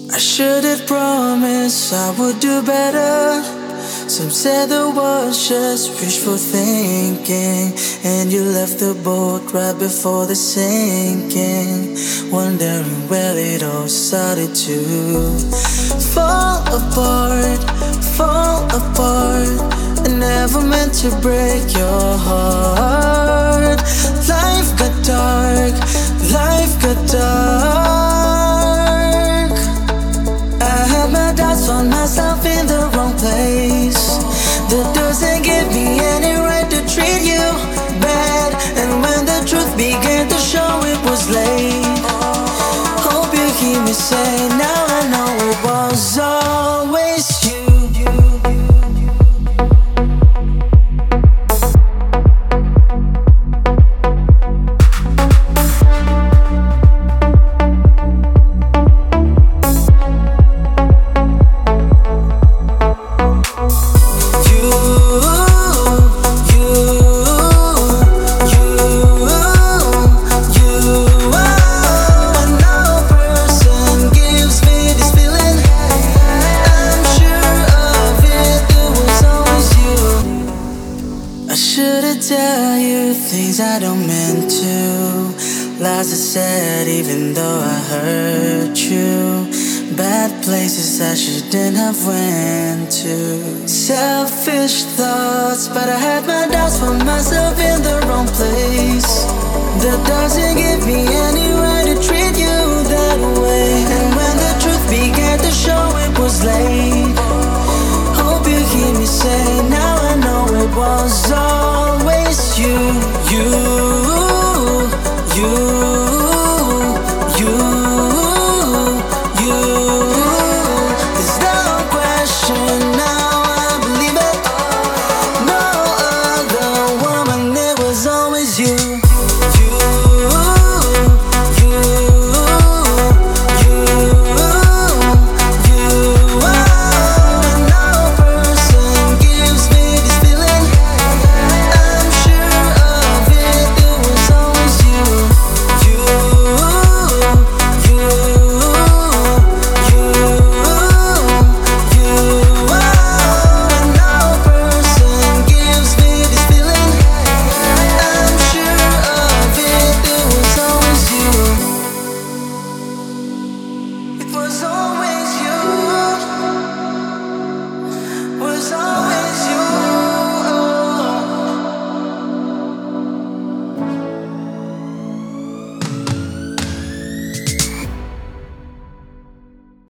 I should have promised I would do better. Some said the was just wishful thinking, and you left the boat right before the sinking, wondering where it all started to fall apart, fall apart. I never meant to break your heart. Life got dark, life got dark. I had my doubts, found myself in the wrong place. That doesn't give me any right to treat you bad. And when the truth began to show, it was late. Hope you hear me say, now I know it was always you. I should've tell you things I don't meant to. Lies I said even though I hurt you. Bad places I shouldn't have went to. Selfish thoughts, but I had my doubts, found myself in the wrong place. That doesn't give me any right to treat you that way.